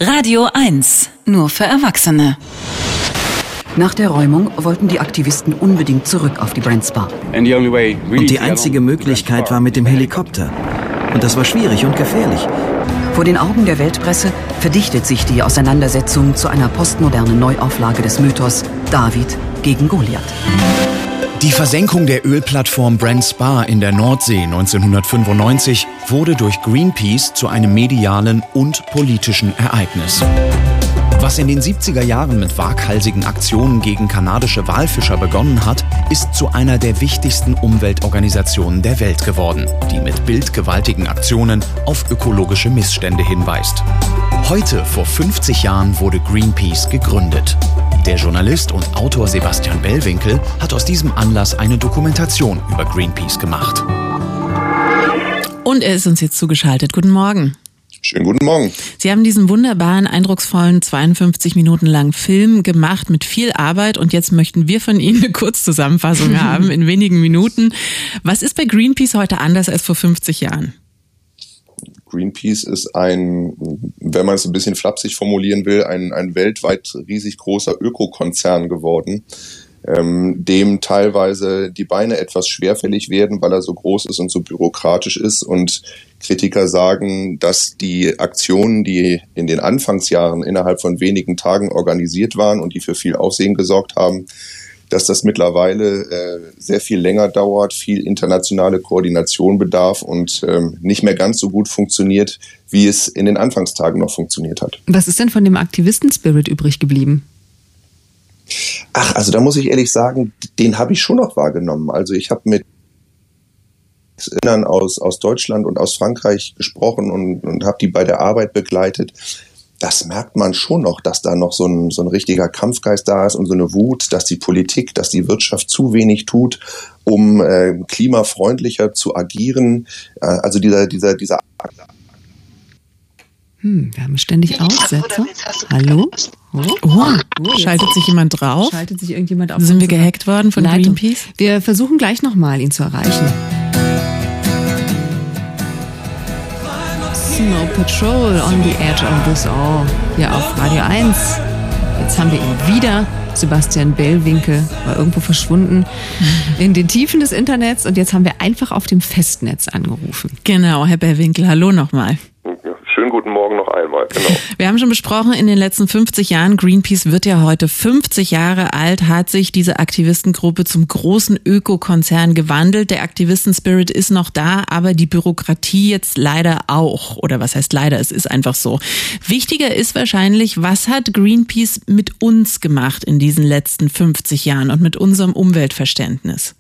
Radio 1, nur für Erwachsene. Nach der Räumung wollten die Aktivisten unbedingt zurück auf die Brent Spar. Und die einzige Möglichkeit war mit dem Helikopter. Und das war schwierig und gefährlich. Vor den Augen der Weltpresse verdichtet sich die Auseinandersetzung zu einer postmodernen Neuauflage des Mythos David gegen Goliath. Die Versenkung der Ölplattform Brent Spar in der Nordsee 1995 wurde durch Greenpeace zu einem medialen und politischen Ereignis. Was in den 70er Jahren mit waghalsigen Aktionen gegen kanadische Walfischer begonnen hat, ist zu einer der wichtigsten Umweltorganisationen der Welt geworden, die mit bildgewaltigen Aktionen auf ökologische Missstände hinweist. Heute, vor 50 Jahren, wurde Greenpeace gegründet. Der Journalist und Autor Sebastian Bellwinkel hat aus diesem Anlass eine Dokumentation über Greenpeace gemacht. Und er ist uns jetzt zugeschaltet. Guten Morgen. Schönen guten Morgen. Sie haben diesen wunderbaren, eindrucksvollen 52 Minuten langen Film gemacht mit viel Arbeit und jetzt möchten wir von Ihnen eine Kurzzusammenfassung haben in wenigen Minuten. Was ist bei Greenpeace heute anders als vor 50 Jahren? Greenpeace ist ein, wenn man es ein bisschen flapsig formulieren will, ein weltweit riesig großer Ökokonzern geworden, dem teilweise die Beine etwas schwerfällig werden, weil er so groß ist und so bürokratisch ist. Und Kritiker sagen, dass die Aktionen, die in den Anfangsjahren innerhalb von wenigen Tagen organisiert waren und die für viel Aufsehen gesorgt haben, dass das mittlerweile sehr viel länger dauert, viel internationale Koordination bedarf und nicht mehr ganz so gut funktioniert, wie es in den Anfangstagen noch funktioniert hat. Was ist denn von dem Aktivisten-Spirit übrig geblieben? Ach, also da muss ich ehrlich sagen, den habe ich schon noch wahrgenommen. Also ich habe mit Innern aus Deutschland und aus Frankreich gesprochen und habe die bei der Arbeit begleitet. Das merkt man schon noch, dass da noch so ein richtiger Kampfgeist da ist und so eine Wut, dass die Politik, dass die Wirtschaft zu wenig tut, um klimafreundlicher zu agieren. Also dieser wir haben ständig Aussätze. Hallo? Schaltet sich jemand drauf? Schaltet sich irgendjemand auf? Sind wir gehackt worden von Leitung. Greenpeace? Wir versuchen gleich nochmal, ihn zu erreichen. Snow Patrol on the Edge of this All. Hier auf Radio 1. Jetzt haben wir ihn wieder. Sebastian Bellwinkel war irgendwo verschwunden in den Tiefen des Internets und jetzt haben wir einfach auf dem Festnetz angerufen. Genau, Herr Bellwinkel, hallo nochmal. Schönen guten Morgen noch einmal, genau. Wir haben schon besprochen, in den letzten 50 Jahren, Greenpeace wird ja heute 50 Jahre alt, hat sich diese Aktivistengruppe zum großen Ökokonzern gewandelt. Der Aktivisten-Spirit ist noch da, aber die Bürokratie jetzt leider auch. Oder was heißt leider, es ist einfach so. Wichtiger ist wahrscheinlich, was hat Greenpeace mit uns gemacht in diesen letzten 50 Jahren und mit unserem Umweltverständnis?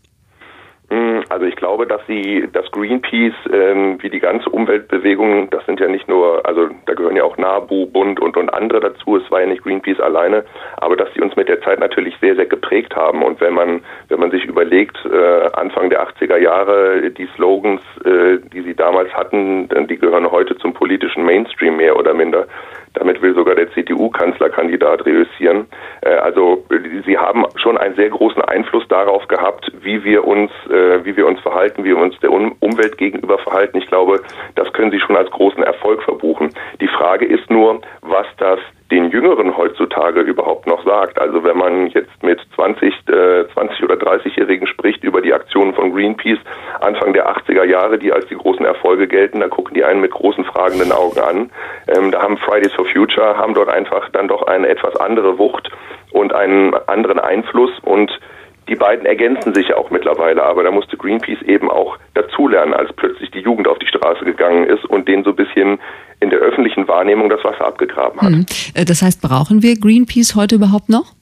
Also ich glaube, dass Greenpeace, wie die ganze Umweltbewegung, das sind ja nicht nur, also da gehören ja auch NABU, Bund und andere dazu, es war ja nicht Greenpeace alleine, aber dass die uns mit der Zeit natürlich sehr, sehr geprägt haben. Und wenn man sich überlegt, Anfang der 80er Jahre, die Slogans, die sie damals hatten, die gehören heute zum politischen Mainstream mehr oder minder. Damit will sogar der CDU-Kanzlerkandidat reüssieren. Also sie haben schon einen sehr großen Einfluss darauf gehabt, wie wir uns verhalten, wie wir uns der Umwelt gegenüber verhalten. Ich glaube, das können sie schon als großen Erfolg verbuchen. Die Frage ist nur, was das den Jüngeren heutzutage überhaupt noch sagt. Also wenn man jetzt mit 20 oder 30-Jährigen spricht über die Aktionen von Greenpeace Anfang der 80er Jahre, die als die großen Erfolge gelten, dann gucken die einen mit großen fragenden Augen an. Da haben Fridays for Future, haben dort einfach dann doch eine etwas andere Wucht und einen anderen Einfluss und die beiden ergänzen sich ja auch mittlerweile, aber da musste Greenpeace eben auch dazulernen, als plötzlich die Jugend auf die Straße gegangen ist und denen so ein bisschen in der öffentlichen Wahrnehmung das Wasser abgegraben hat. Das heißt, brauchen wir Greenpeace heute überhaupt noch?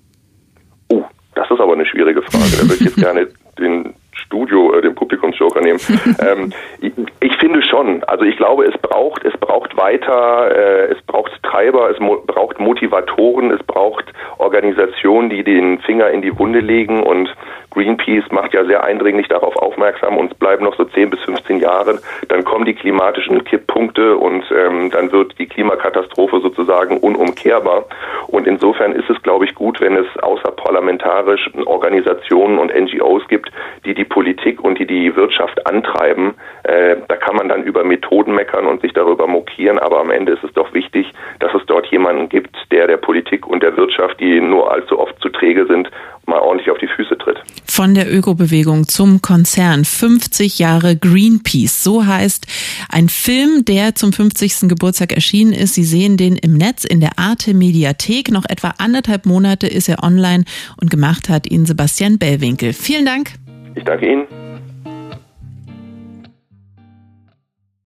Oh, das ist aber eine schwierige Frage. Da würde ich jetzt gerne den Publikumsjoker nehmen. Ich finde schon. Also ich glaube, es braucht weiter, es braucht Treiber, es braucht Motivatoren, es braucht Organisationen, die den Finger in die Wunde legen und Greenpeace macht ja sehr eindringlich darauf aufmerksam, uns bleiben noch so 10 bis 15 Jahre, dann kommen die klimatischen Kipppunkte und dann wird die Klimakatastrophe sozusagen sozusagen unumkehrbar. Und insofern ist es, glaube ich, gut, wenn es außerparlamentarisch Organisationen und NGOs gibt, die die Politik und die Wirtschaft antreiben. Da kann man dann über Methoden meckern und sich darüber mokieren, aber am Ende ist es doch wichtig, dass es dort jemanden gibt, der Politik und der Wirtschaft, die nur allzu oft zu träge sind, mal ordentlich auf die Füße tritt. Von der Ökobewegung zum Konzern. 50 Jahre Greenpeace. So heißt ein Film, der zum 50. Geburtstag erschienen ist. Sie sehen den im Netz in der Arte Mediathek. Noch etwa 1,5 Monate ist er online und gemacht hat ihn Sebastian Bellwinkel. Vielen Dank. Ich danke Ihnen.